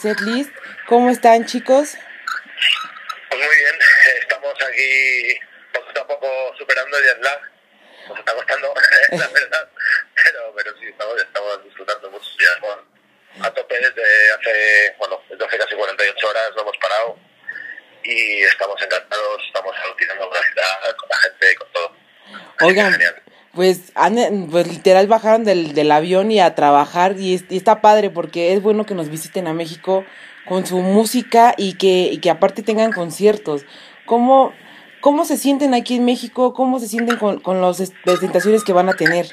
Setlist. ¿Cómo están, chicos? Pues muy bien, estamos aquí poco a poco superando el jet lag. Nos está costando, la verdad, pero sí, estamos disfrutando mucho. Ya estamos a tope desde hace casi 48 horas, no hemos parado y estamos encantados, estamos alucinando con la ciudad, con la gente, con todo. Oigan, pues literal bajaron del avión y a trabajar y está padre porque es bueno que nos visiten a México con su música y que aparte tengan conciertos. ¿Cómo se sienten aquí en México? ¿Cómo se sienten con las presentaciones que van a tener?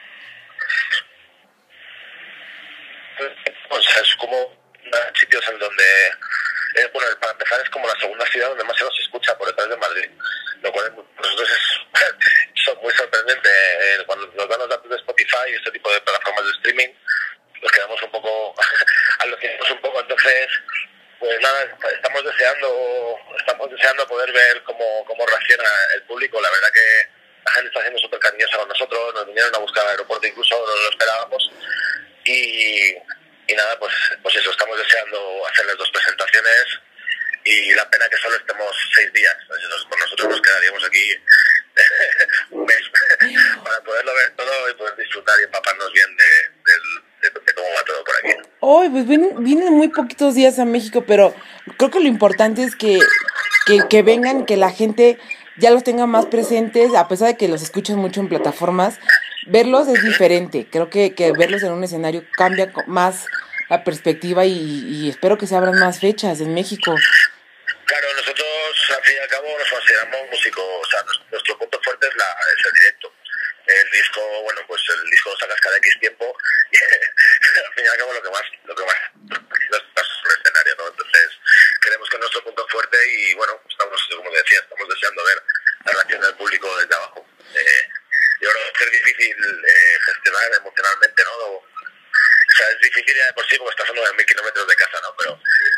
Pues es como sitios en donde, bueno, para empezar es como la segunda ciudad donde más se nos escucha por detrás de Madrid, lo cual para nosotros es muy sorprendente. Cuando nos dan los datos de Spotify y este tipo de plataformas de streaming, nos quedamos un poco, alucinamos un poco, entonces, pues nada, estamos deseando poder ver cómo reacciona el público. La verdad que la gente está siendo súper cariñosa con nosotros, nos vinieron a buscar al aeropuerto, incluso no lo esperábamos, y nada, pues eso, estamos deseando hacerles 2 presentaciones y la pena que solo estemos 6 días. Por nosotros nos quedaríamos aquí un mes para poderlo ver todo y poder disfrutar y empaparnos bien de cómo va todo por aquí. Hoy, pues vienen muy poquitos días a México, pero creo que lo importante es que vengan, que la gente ya los tenga más presentes, a pesar de que los escuchan mucho en plataformas, verlos es diferente. Creo que verlos en un escenario cambia más la perspectiva y espero que se abran más fechas en México. Claro, nosotros al fin y al cabo nos consideramos músicos, o sea, nuestro punto fuerte es el directo. El disco, bueno, pues el disco lo sacas cada X tiempo y al fin y al cabo lo que más es sobre el escenario, ¿no? Entonces, creemos que es nuestro punto fuerte y bueno, como decía, estamos deseando ver la reacción del público desde abajo. Yo creo que es difícil gestionar emocionalmente, ¿no? O sea, es difícil ya de por sí porque estás a 9.000 kilómetros de casa, ¿no?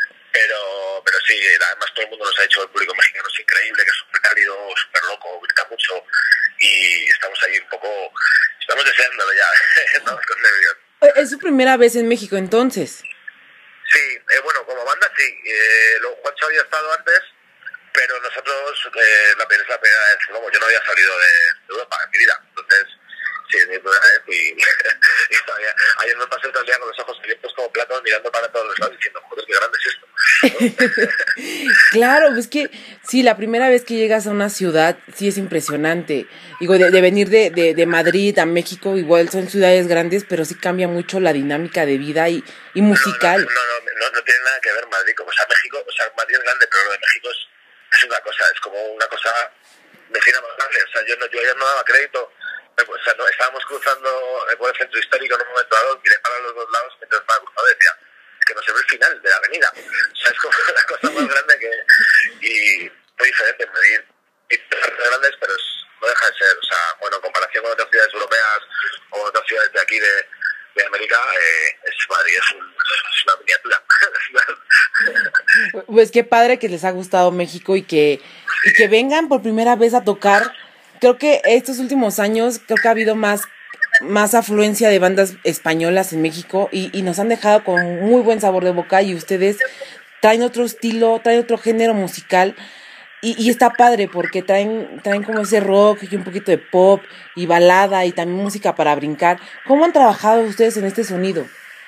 Pero sí, además todo el mundo nos ha dicho, el público mexicano es increíble, que es súper cálido, súper loco, grita mucho y estamos ahí un poco, estamos deseándolo ya, estamos con nervios. ¿Es su primera vez en México entonces? Sí, bueno, como banda sí, Juancho había estado antes, pero nosotros es la primera vez, vamos, yo no había salido de Europa en mi vida, entonces sí, es mi primera vez y todavía, ayer me pasé todo el día con los ojos abiertos como platos mirando para todos los lados diciendo, joder, qué grande es esto. Claro, es que sí, la primera vez que llegas a una ciudad sí es impresionante. Digo, de venir de Madrid a México, igual son ciudades grandes, pero sí cambia mucho la dinámica de vida y musical. No tiene nada que ver Madrid, o sea, México, o sea, Madrid es grande, pero lo de México es una cosa, es como una cosa vecina más grande. O sea, yo ayer no daba crédito. O sea, estábamos cruzando por el centro histórico en un momento dado, miré para los dos lados mientras estaba cruzando y decía, es que no se ve el final de la avenida. O sea, es como una cosa más grande y muy diferente. Madrid y grandes, pero no deja de ser, o sea, bueno, en comparación con otras ciudades europeas o otras ciudades de aquí de América, Madrid es una miniatura. Pues qué padre que les ha gustado México y que vengan por primera vez a tocar. Creo que estos últimos años, creo que ha habido más afluencia de bandas españolas en México y nos han dejado con muy buen sabor de boca y ustedes traen otro estilo, traen otro género musical y está padre porque traen como ese rock y un poquito de pop y balada y también música para brincar. ¿Cómo han trabajado ustedes en este sonido?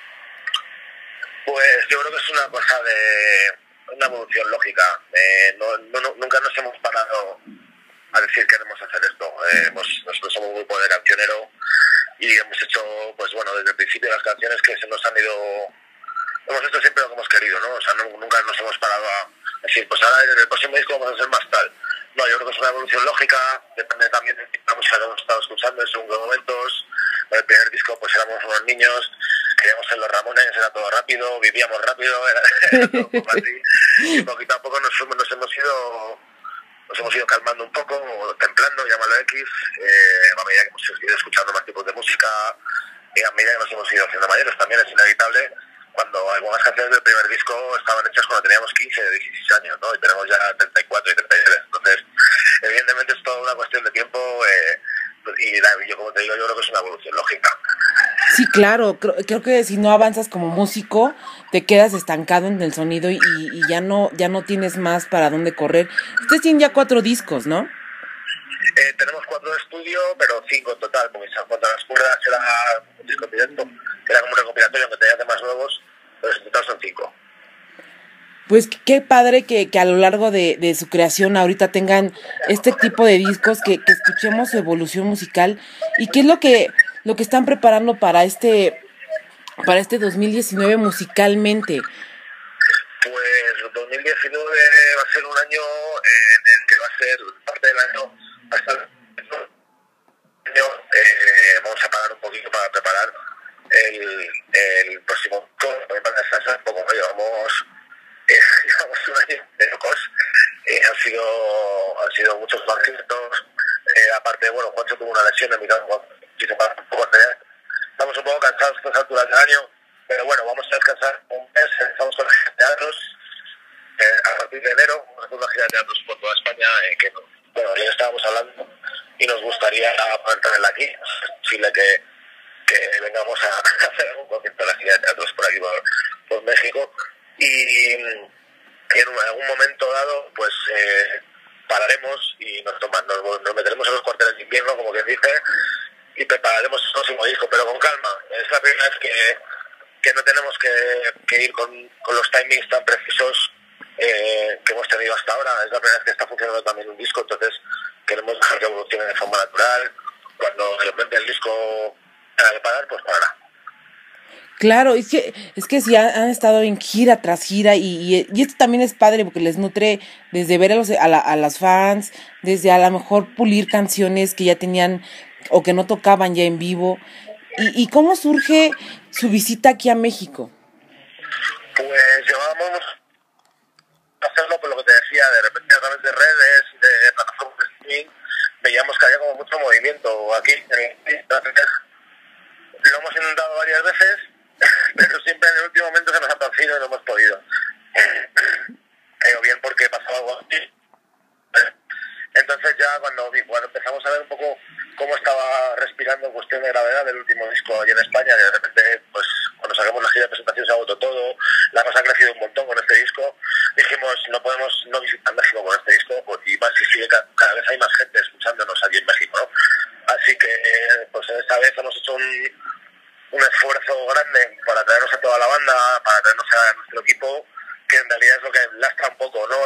Pues yo creo que es una cosa de una evolución lógica. Nunca nos hemos parado a decir queremos hacer esto. Nosotros somos un grupo de cancionero y hemos hecho, pues bueno, desde el principio las canciones que se nos han ido, hemos hecho siempre lo que hemos querido, ¿no? O sea, nunca nos hemos parado a decir, pues ahora en el próximo disco vamos a hacer más tal. No, yo creo que es una evolución lógica, depende también de la música que hemos estado escuchando en según momentos. En el primer disco pues éramos unos niños, queríamos ser los Ramones, era todo rápido, vivíamos rápido, era todo un poco así. Y poquito a poco nos hemos ido calmando un poco, o templando, llámalo X, a medida que hemos ido escuchando más tipos de música y a medida que nos hemos ido haciendo mayores también es inevitable. Cuando algunas canciones del primer disco estaban hechas cuando teníamos 15 o 16 años, ¿no? Y tenemos ya 34 y 33. Entonces, evidentemente es toda una cuestión de tiempo y yo, como te digo, yo creo que es una evolución lógica. Sí, claro, creo que si no avanzas como músico, te quedas estancado en el sonido y ya no tienes más para dónde correr. Ustedes tienen ya 4 discos, ¿no? Tenemos 4 de estudio, pero 5 en total, porque en cuanto a las cuerdas era un disco directo, que era como un recopilatorio, aunque tenía temas nuevos, pero en total son 5. Pues qué padre que a lo largo de su creación ahorita tengan este tipo de discos, que escuchemos su evolución musical. ¿Y qué es lo que están preparando para este 2019 musicalmente? Pues 2019 va a ser un año en el que va a ser parte del año hasta el año. Vamos a parar un poquito para preparar el próximo tour, para descansar un poco. Llevamos un año de locos. Han sido muchos conciertos. Aparte, bueno, Juancho tuvo una lesión en mi campo, estamos un poco cansados a estas alturas del año, pero bueno, vamos a descansar un mes. Estamos con los teatros. A partir de enero vamos a hacer una gira de teatros por toda España, que bueno, ya estábamos hablando y nos gustaría poder traerla aquí. Es posible que vengamos a hacer algún concierto de la gira de teatros por aquí, por México, y en algún momento dado pues pararemos y nos meteremos en los cuarteles de invierno, como quien dice, y prepararemos el próximo disco, pero con calma. Es la primera vez que no tenemos que ir con los timings tan precisos que hemos tenido hasta ahora. Es la primera vez que está funcionando también un disco, entonces queremos dejar que evolucione de forma natural. Cuando de repente el disco tenga que parar, pues parará. Claro, es que si han estado en gira tras gira y esto también es padre porque les nutre desde ver a las fans, desde a lo mejor pulir canciones que ya tenían o que no tocaban ya en vivo. ¿Y cómo surge su visita aquí a México? Pues llevábamos a hacerlo por lo que te decía, de repente a través de redes, de plataformas de streaming, veíamos que había como mucho movimiento aquí. Lo hemos intentado varias veces, pero siempre en el último momento se nos ha torcido y no hemos podido. O bien porque pasaba algo así. Entonces ya cuando empezamos a ver un poco cómo estaba respirando en cuestión de gravedad el último disco allí en España, que de repente, pues cuando sacamos la gira de presentación se agotó todo, la cosa ha crecido un montón con este disco, dijimos no podemos no visitar México con este disco, pues, y más si cada vez hay más gente escuchándonos allí en México, ¿no? Así que pues esta vez hemos hecho un esfuerzo grande para traernos a toda la banda, para traernos a nuestro equipo, que en realidad es lo que lastra un poco, ¿no?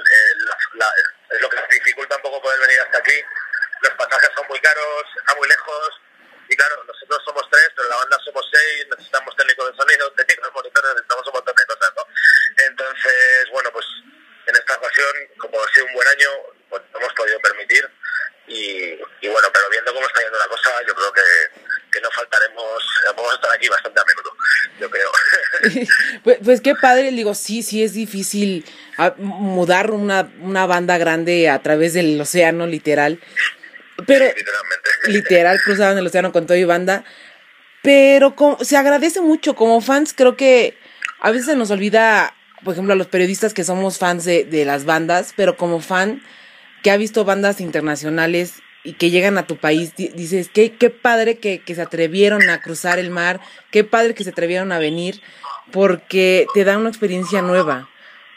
Es lo que dificulta un poco poder venir hasta aquí. Los pasajes son muy caros, está muy lejos, y claro, nosotros somos 3, pero la banda somos 6, necesitamos técnicos de sonido, técnicos de monitores, necesitamos un montón de cosas, ¿no? Entonces, bueno, pues en esta ocasión, como ha sido un buen año, pues lo hemos podido permitir, y bueno, pero viendo cómo está yendo la cosa, yo creo que no faltaremos, vamos a estar aquí bastante a menudo, yo creo. Pues qué padre, digo, sí es difícil mudar una banda grande a través del océano, literal. Pero, sí, literalmente. Literal, cruzaban el océano con todo y banda. Pero se agradece mucho como fans. Creo que a veces se nos olvida, por ejemplo, a los periodistas que somos fans de las bandas, pero como fan que ha visto bandas internacionales y que llegan a tu país, dices, qué padre que se atrevieron a cruzar el mar, qué padre que se atrevieron a venir, porque te da una experiencia nueva.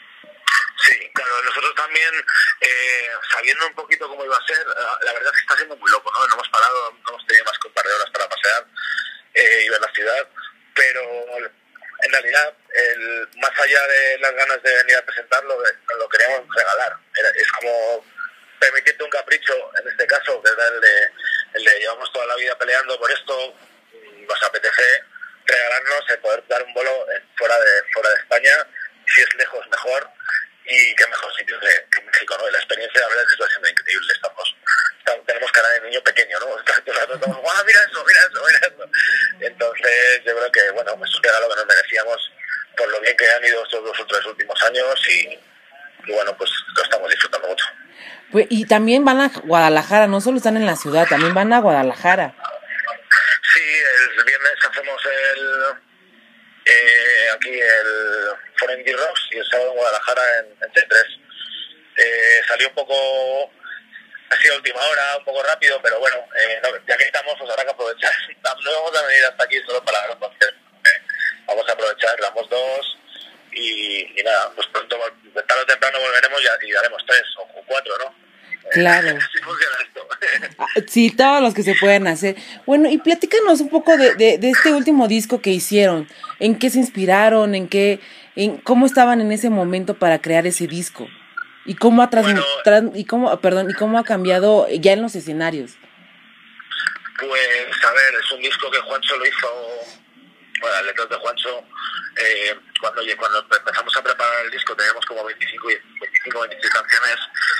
Sí, claro, nosotros también, sabiendo un poquito cómo iba a ser, la verdad es que está siendo muy loco, ¿no? No hemos parado, no hemos tenido más que un par de horas para pasear y ver la ciudad, pero en realidad, más allá de las ganas de venir a presentarlo, lo queríamos regalar. Es como permitirte un capricho, en este caso, que es el de llevamos toda la vida peleando por esto, nos apetece regalarnos el poder dar un bolo fuera de España, si es lejos mejor, y qué mejor sitio que México, ¿no? La experiencia, la verdad es que está siendo increíble. Tenemos cara de niño pequeño, ¿no? Estamos, ¡guau, mira eso! Entonces, yo creo que, bueno, pues era lo que nos merecíamos por lo bien que han ido estos 2 o 3 últimos años y bueno, pues lo estamos disfrutando mucho. Pues, y también van a Guadalajara, no solo están en la ciudad, también van a Guadalajara. Sí, el viernes hacemos aquí el Foreign Rocks y el sábado en Guadalajara en T3. Salió un poco ha sido última hora, un poco rápido, pero bueno, ya que estamos, pues habrá que aprovechar. No vamos a venir hasta aquí solo para ver un concierto. Vamos a aprovechar, damos 2 y nada, pues pronto, tarde o temprano volveremos y haremos 3 o 4, ¿no? Claro. Así funciona esto. Sí, todos los que se pueden hacer. Bueno, y platícanos un poco de este último disco que hicieron. ¿En qué se inspiraron? En cómo estaban en ese momento para crear ese disco? ¿Y cómo ha cómo ha cambiado ya en los escenarios? Pues, a ver, es un disco que Juancho lo hizo, bueno, las letras de Juancho, cuando empezamos a preparar el disco teníamos como 26 canciones,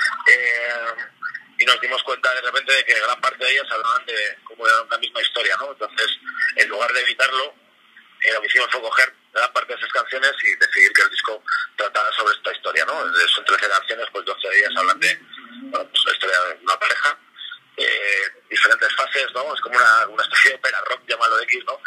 y nos dimos cuenta de repente de que gran parte de ellas hablaban de como de una misma historia, ¿no? Entonces, en lugar de evitarlo, lo que hicimos fue coger gran parte de esas canciones y decidir que el disco tratara sobre esta historia, ¿no? Son 13 canciones, pues 12 de ellas hablan de, bueno, pues la historia de una pareja, diferentes fases, ¿no? Es como una especie de opera rock, llámalo X, ¿no?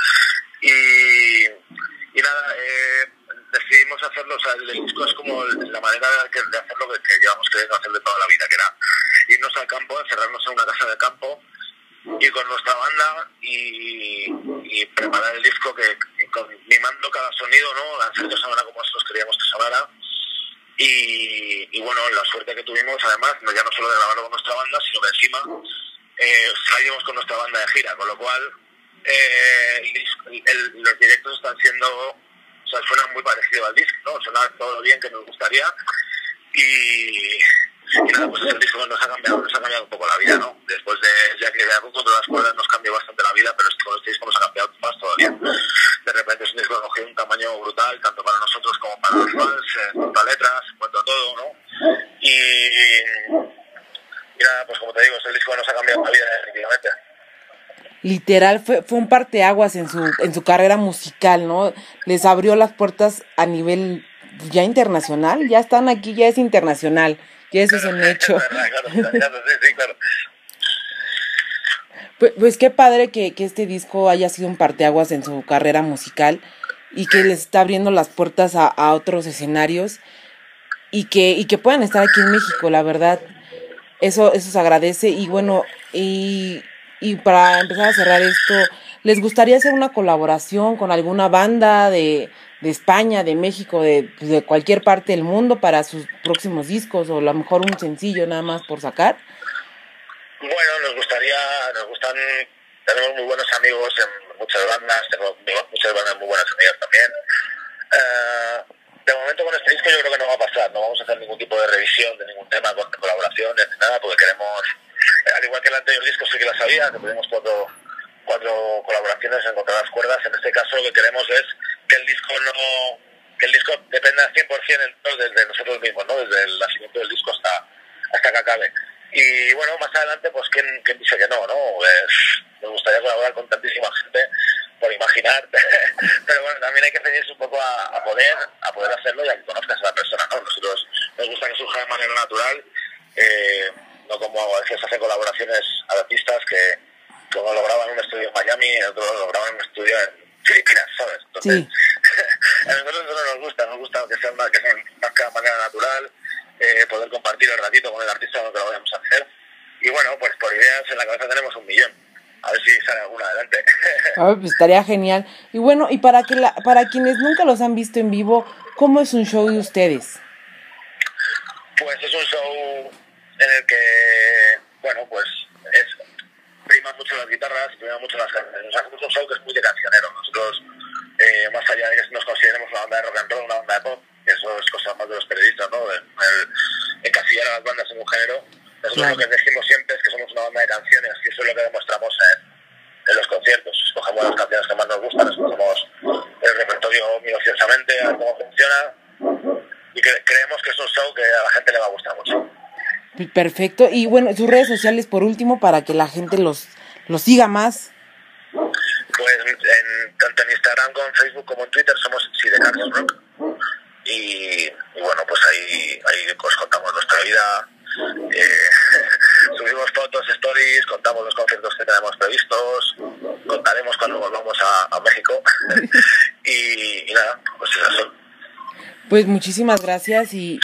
Y nada, decidimos hacerlo, o sea, el disco es como la manera de hacerlo que llevamos queriendo hacer de toda la vida, que era irnos al campo, encerrarnos en una casa de campo, ir con nuestra banda y preparar el disco mimando cada sonido, ¿no? Hacer que sonara como nosotros queríamos que sonara. Y bueno, la suerte que tuvimos, además, ya no solo de grabarlo con nuestra banda, sino que encima salimos con nuestra banda de gira, con lo cual los directos están siendo, o sea, suenan muy parecido al disco, ¿no? Suena todo lo bien que nos gustaría y nada, pues es el disco que nos ha cambiado un poco la vida, ¿no? Después ya que de algún contra las cuerdas nos cambió bastante la vida, pero con este disco nos ha cambiado más todavía. De repente es un disco que cogió un tamaño brutal, tanto para nosotros como para los fans, en cuanto a letras, en cuanto a todo, ¿no? Y nada, pues como te digo, es el disco que nos ha cambiado la vida, definitivamente. Literal, fue un parteaguas en su carrera musical, ¿no? Les abrió las puertas a nivel ya internacional, ya están aquí, ya es internacional, ya eso es un hecho. Sí, claro. Pues qué padre que este disco haya sido un parteaguas en su carrera musical y que les está abriendo las puertas a otros escenarios y que puedan estar aquí en México, la verdad, eso se agradece. Y bueno, y para empezar a cerrar esto, ¿les gustaría hacer una colaboración con alguna banda de España, de México, de cualquier parte del mundo para sus próximos discos, o a lo mejor un sencillo nada más por sacar? Bueno, tenemos muy buenos amigos en muchas bandas, tengo muchas bandas muy buenas amigas también. De momento con este disco yo creo que no va a pasar, no vamos a hacer ningún tipo de revisión de ningún tema con colaboraciones ni nada, porque queremos, al igual que el anterior disco sí que la sabía, que tuvimos cuatro colaboraciones en Contra las Cuerdas. En este caso lo que queremos es que el disco dependa 100% de nosotros mismos, ¿no? Desde el nacimiento del disco hasta que acabe. Y bueno, más adelante, pues ¿quién dice que no? Me gustaría colaborar con tantísima gente, por imaginar, pero bueno, también hay que ceñirse un poco a poder hacerlo y a que conozcas a la persona, ¿no? Nosotros nos gusta que surja de manera natural, no como a veces hacen colaboraciones a artistas que uno lo graba en un estudio en Miami y otro lo graba en un estudio en Filipinas, ¿sabes? Entonces, sí. A nosotros eso no nos gusta que sea más de manera natural, poder compartir el ratito con el artista con el que lo vayamos a hacer. Y bueno, pues por ideas en la cabeza tenemos 1.000.000. A ver si sale alguna adelante. Pues estaría genial. Y bueno, y para quienes nunca los han visto en vivo, ¿cómo es un show de ustedes? Pues es un show en el que, bueno, pues priman mucho las guitarras, priman mucho las canciones. O sea, es un show que es muy de cancionero. Nosotros, más allá de que nos consideremos una banda de rock and roll, una banda de pop, eso es cosa más de los periodistas, ¿no? Encasillar a las bandas en un género. Nosotros lo que decimos siempre es que somos una banda de canciones y eso es lo que demostramos en los conciertos. Escogemos las canciones que más nos gustan, escogemos el repertorio minuciosamente, a ver cómo funciona y creemos que es un show que a la gente le va a gustar mucho. Perfecto. Y bueno, sus redes sociales por último para que la gente los siga más. Pues tanto en Instagram como en Facebook como en Twitter somos Sidecar Rock. Y bueno, pues ahí os contamos nuestra vida, subimos fotos, stories, contamos los conciertos que tenemos previstos, contaremos cuando volvamos a México y nada, pues eso. Pues muchísimas gracias y